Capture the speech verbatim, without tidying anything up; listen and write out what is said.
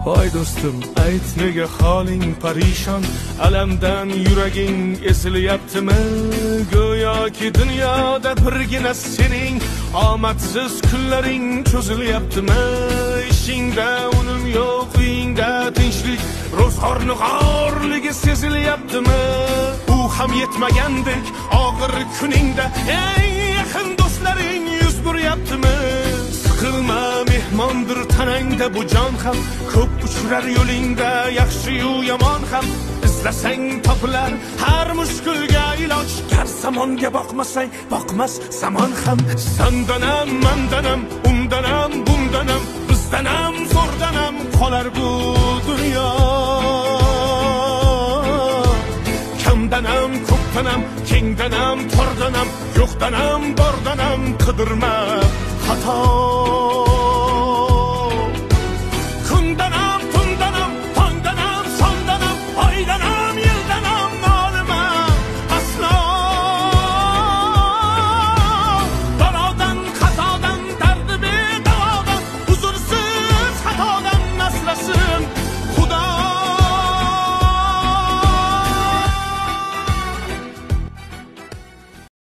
Voy do'stim, ayt nega holing parishon, alamdan yuraging esilyaptimi? Go'yoki dunyoda birgina sening omadsiz kunlaring cho'zilyaptimi? Ishingda unum yo'q, uyingda tinchlik, ro'zg'orni g'orligi sezilyaptimi? U ham yetmagandek og'ir kuningda eng yaqin do'stlaring yuz buryaptimi? Siqilma, mehmondir tanangda bu jon ham, ko'p uchrar yo'lingda yaxshi-yu yomon ham. Izlasang topilar har mushkulga iloj, gar zamonga boqmasang boqmas zamon ham. Sandanam, mandanam, undanam, bundanam, bizdanam, zo'rdanam qolar bu dunyo. Kamdanam, ko'pdanam, kengdanam, tordanam, yo'qdanam, bordanam qidirma xato.